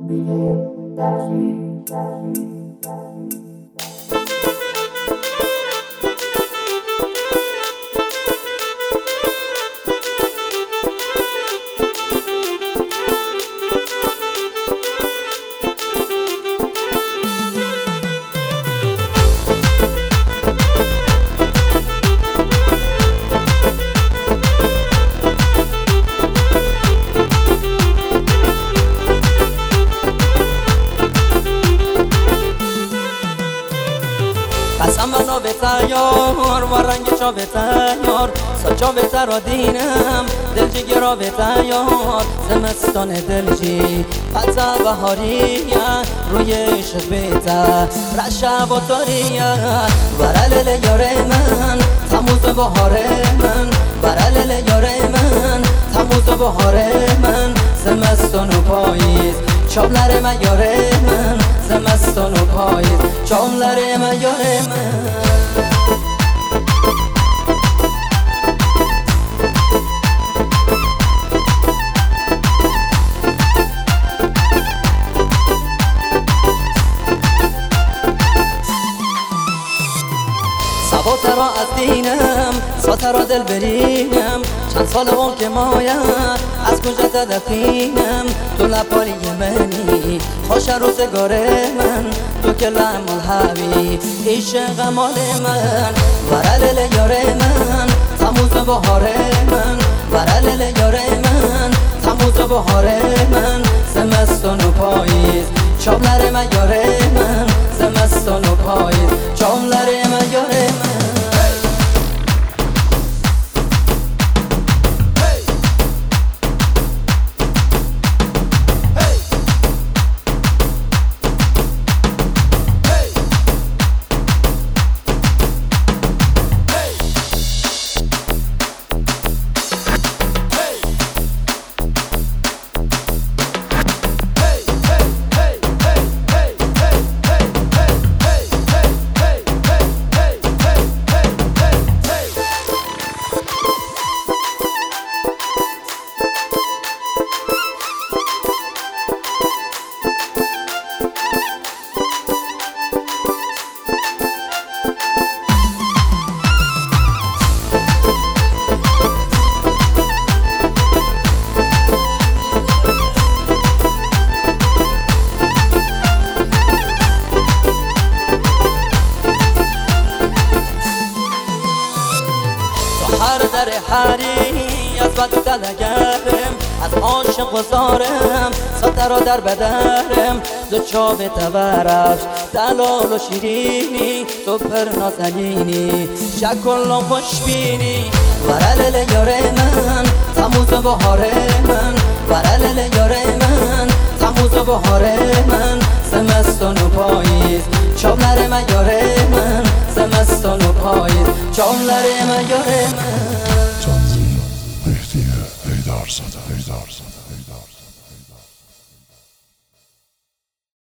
قسم منو به تیار و رنگشو به تیار ساجا به تر دینم دل جگرا به تیار زمستان دلجی قطع بهاریه روی عشق بیته رشب و تاریه ورلل یار من تموز بهار من ورلل یار من تموز بهار من زمستان و پاییز چابلر من یار من زمستان و پاییز چابلر من یار من سبا را از دینم ساته را دل برینم چند سال اون که مایم از کجا تدفینم تو لپاری منی خوش روزگار من تو که لعمال حوی عشق مال من ورلل یار من تموز بهار من ورلل یار من تموز بهار من زمستان و پاییز چابلر من یار من زمستان و پاییز چابلر من یار من هر در حری از بد و دلگرم از عاشق و زارم ساته را در بدرم زو چاب تبرش دلال و شیرینی تو پر نازنینی شکل و خوشبینی ورلل یار من تموز بهار من ورلل یار من تموز بهار من زمستان و پاییز چابلر من یار من زمستان و پاییز چابلر من یار من Tanrı mehdiye eydar sada